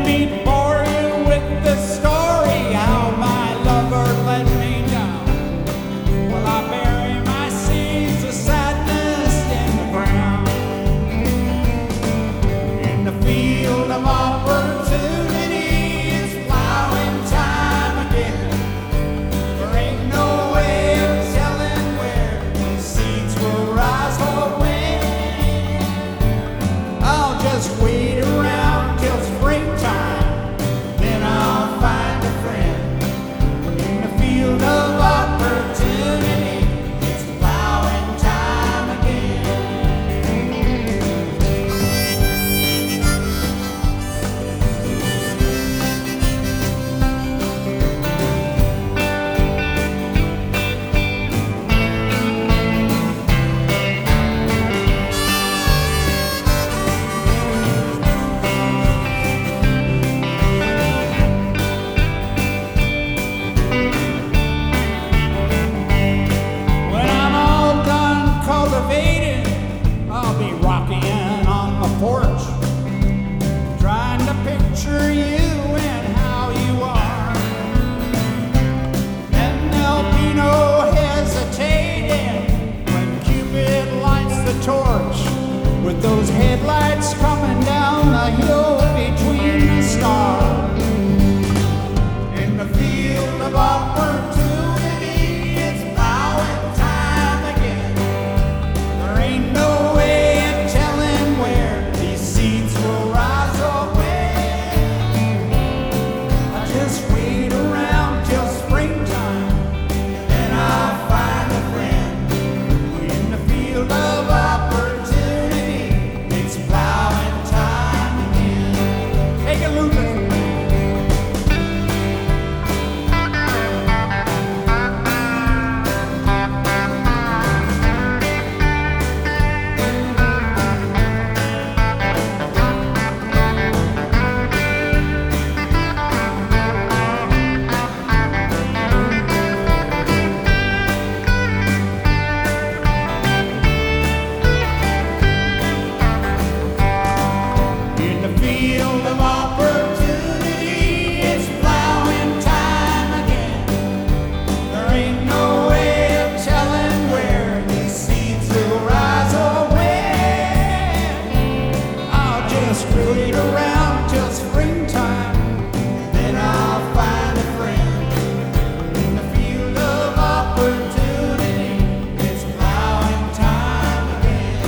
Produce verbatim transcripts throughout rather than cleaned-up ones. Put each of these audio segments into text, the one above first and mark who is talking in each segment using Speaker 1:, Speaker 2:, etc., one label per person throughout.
Speaker 1: me bore you with the story how my lover let me down. Well, I bury my seeds of sadness in the ground. In the field of opportunity, it's plowing time again. There ain't no way of telling where these seeds will rise or when. I'll just wait around till springtime, then I'll find a friend. In the field of opportunity, it's plowing time again. When I'm all done cultivating, I'll be rocking on the porch, trying to picture you and how you are. Then there'll be no hesitating when Cupid lights the torch, with those headlights coming down the hill between the stars. In the field of opportunity, it's plowing time again. There ain't no way of telling where these seeds will rise or when. I just wait around till springtime, then I'll find a friend. In the field of opportunity, it's plowing time again. Take it, Luther. In the field of opportunity, it's plowing time again. There ain't no way of telling where these seeds will rise or when. I'll just wait around till springtime, then I'll find a friend. In the field of opportunity, it's plowing time again.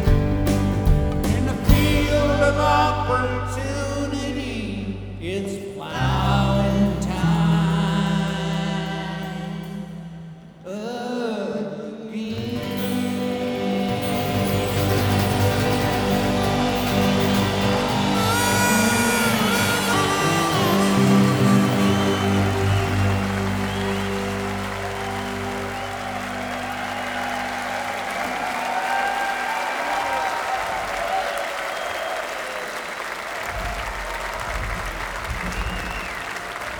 Speaker 1: In the field of opportunity, it's